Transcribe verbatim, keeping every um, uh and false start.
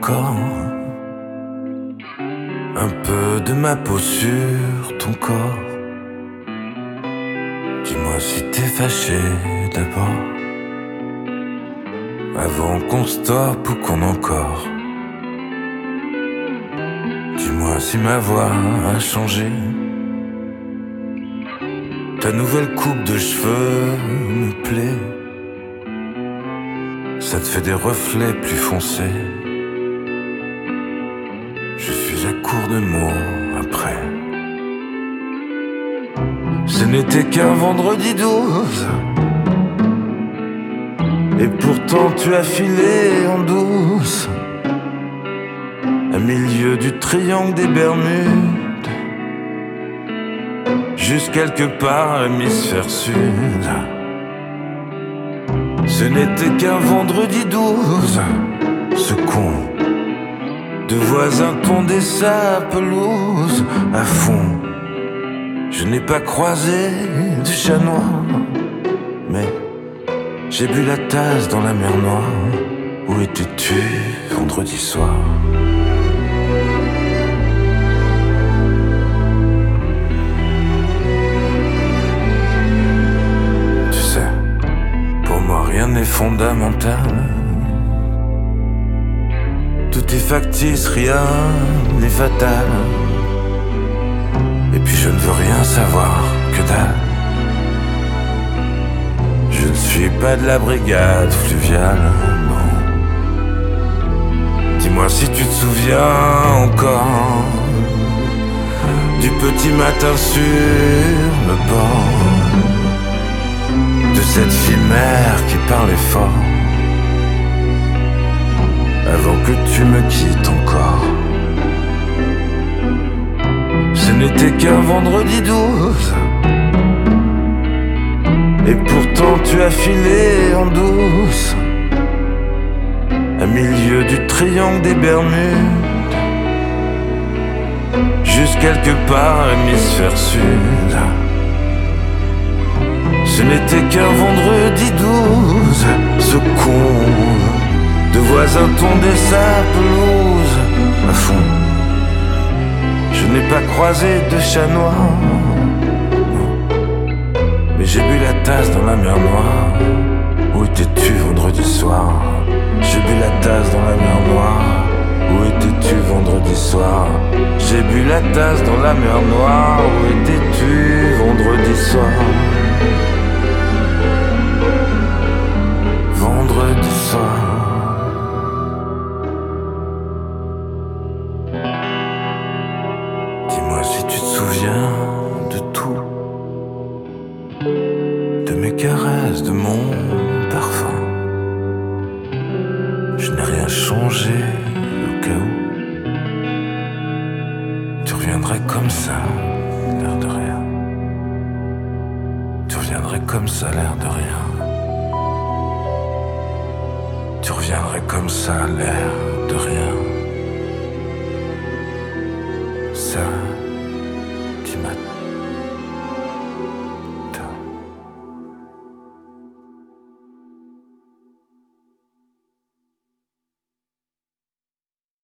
encore un peu de ma peau sur ton corps. Dis-moi si t'es fâché d'abord, avant qu'on stoppe ou qu'on encore. Dis-moi si ma voix a changé, ta nouvelle coupe de cheveux me plaît. Ça te fait des reflets plus foncés. Je suis à court de mots après. Ce n'était qu'un vendredi douze, et pourtant tu as filé en douce, à milieu du triangle des Bermudes, juste quelque part à l'hémisphère sud. Ce n'était qu'un vendredi douze, ce con de voisin tondait sa pelouse à fond. Je n'ai pas croisé de chat noir, mais j'ai bu la tasse dans la mer Noire. Où étais-tu vendredi soir? Tu sais, pour moi rien n'est fondamental. Tout est factice, rien n'est fatal. Et puis je ne veux rien savoir, que dalle. Je ne suis pas de la brigade fluviale, non. Dis-moi si tu te souviens encore du petit matin sur le bord, de cette fille mère qui parlait fort, avant que tu me quittes encore. Ce n'était qu'un vendredi douze, et pourtant tu as filé en douce, à milieu du triangle des Bermudes, juste quelque part à l'hémisphère sud. Ce n'était qu'un vendredi douze, ce con de voisin tondait sa pelouse à fond. Je n'ai pas croisé de chat noir, mais j'ai bu la tasse dans la mer Noire. Où étais-tu vendredi soir? J'ai bu la tasse dans la mer Noire. Où étais-tu vendredi soir? J'ai bu la tasse dans la mer Noire. Où étais-tu vendredi soir? Vendredi soir. Dis-moi si tu te souviens de tout, de mes caresses, de mon parfum. Je n'ai rien changé au cas où. Tu reviendrais comme ça, l'air de rien. Tu reviendrais comme ça, l'air de rien. Tu reviendrais comme ça, l'air de rien.